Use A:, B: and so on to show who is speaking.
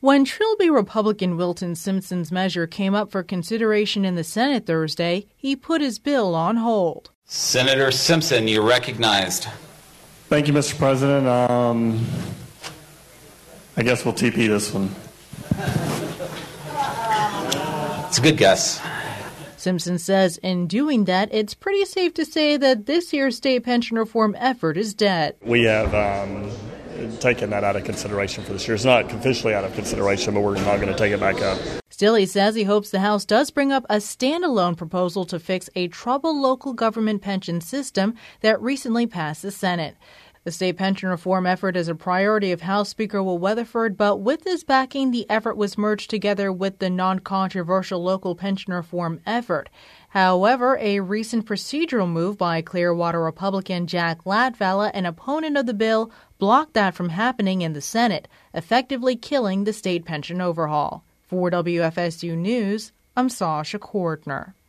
A: When Trilby Republican Wilton Simpson's measure came up for consideration in the Senate Thursday, he put his bill on hold.
B: Senator Simpson, you're recognized.
C: Thank you, Mr. President. I guess we'll TP this one.
B: It's a good guess.
A: Simpson says in doing that, it's pretty safe to say that this year's state pension reform effort is dead.
C: We have taken that out of consideration for this year. It's not officially out of consideration, but we're not going to take it back up.
A: Still, he says he hopes the House does bring up a standalone proposal to fix a troubled local government pension system that recently passed the Senate. The state pension reform effort is a priority of House Speaker Will Weatherford, but with his backing, the effort was merged together with the non-controversial local pension reform effort. However, a recent procedural move by Clearwater Republican Jack Latvala, an opponent of the bill, blocked that from happening in the Senate, effectively killing the state pension overhaul. For WFSU News, I'm Sasha Cordner.